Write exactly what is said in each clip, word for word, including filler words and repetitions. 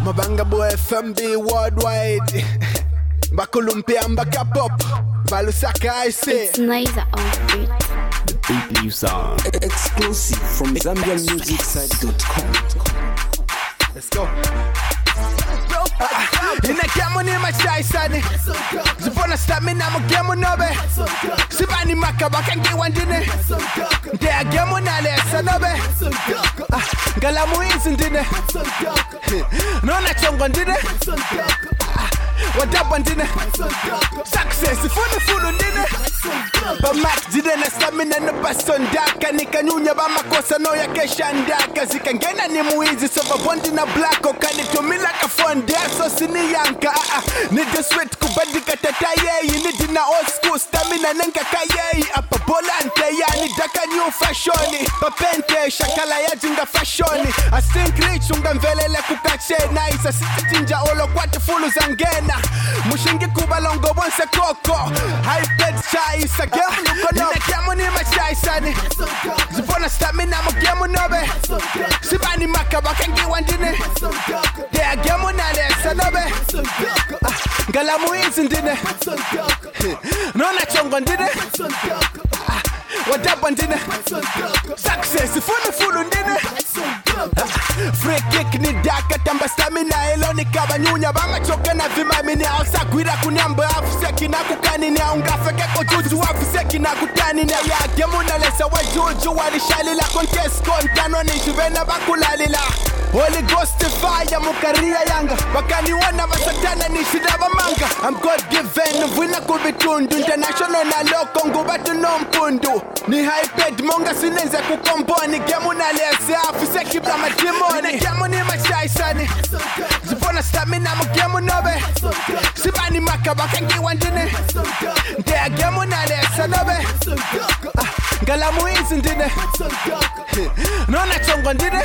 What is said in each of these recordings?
Mabanga boy F M B worldwide. Bakulumpia mbaka pop. Balusaka I say. It's nice on the beat. The beat you song. Exclusive from Zambian Music Site dot com. Let's go. Inagamo ni machai sani. Zipona stamina mo gamo nobe. Sibani makaba kangi wandine. De agamo na le sanobe. Galamu insindine. Nona chongo ndine. Wadaba ndine. Success funu funu ndine. Ba max dide na stamina no basondaka. Nikanyunya ba makosa no ya keshandaka. Zikangena ni muizi so babondi na black okani tumila ka fonde so sini yanka. Need the sweat kubadika tataye. Need na old school stamina nenga kaye. Apa bolante ya ni daka new fashion. Papente shakala ya jinga fashion. I think rich unga mvelele kukache nice. Asiti tinja olo kwate fulu zangena. Mushingi kubalongo bonse koko. Hyped chai sa gemu nuko no. Nina gemu ni machai sani. Zipona stamina mo gemu nobe. Sibani makaba kangi wandine. Dea gemu na le sanobe. Galamu insindine. Nona chongo ndine. Wadaba ndine. Success funu funu ndine. Free kick ni daka tamba stamina eloni kaba nyunya bama choka na vimami ni alsa kwira kunyamba afiseki na kukani ni aungafeke kojuju afiseki na kutani na ya gemu na lesa wajuju walishalila contest kontano ni juvena bakulalila Holy Ghost fire mukaria yanga wakani wana masatana ni shidaba manga I'm God given wina kubitundu international na loko ngubatu no mpundu ni hyped monga sinenze kukomboni gemu na lesa afiseki blama dimoni Nina gemu ni machai sani Zipona stamina mo gemu nobe Sibani makaba kangi wandine Dea gemu na lesa nobe Galamu insindine Nona chongo ndine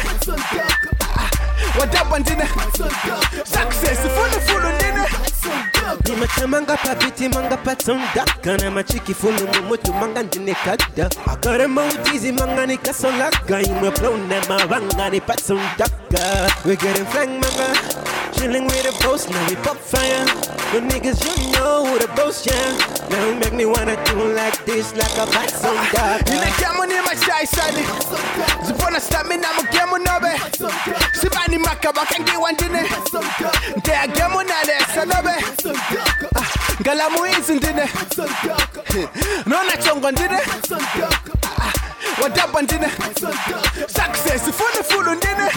Wadaba ndine Success funu funu ndine Nimachemanga papiti manga patsondaka na machiki fulu mumutu manga ndine kada Akare mautizi manga ni kasolaka Imwe plone mawanga ni patsondaka We getting flang manga Chilling with the boss, now we pop fire The niggas you know who the boss, yeah Now you make me wanna do like this like a patsondaka Nina gemu ni machai sani Zipona stamina mo gemu nobe Sibani makaba kangi wandine Dea gemu na le sanobe Galamu insindine Nona chongo ndine Wadaba ndine Success funu funu ndine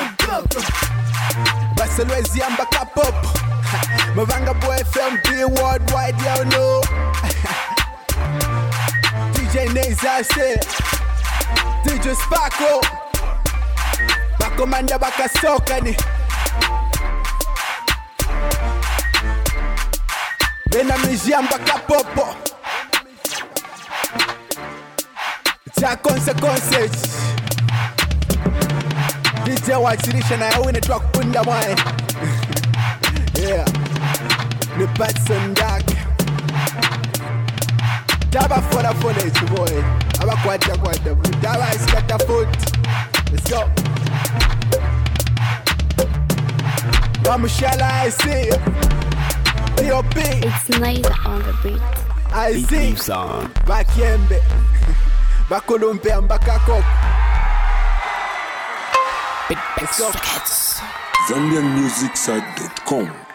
Baselwezi amba kapop Mavanga boy F M B worldwide you know D J Naze I say D J Sparko Bakomanda bakasoka ni Bena mijamba kapopo Cha consequences D J wachirisha na yawine tuwa kupunda mwae Yeah Ni Patson Dark Daba fora fora ichi boy Aba kwata kwata Daba iskata foot Let's go Bamushala I see P O P It's nice on the beat. I Beat see you song. Bakiembe Bakulumpe ambaka koko Big big go. sockets. Zambian Music Site dot com.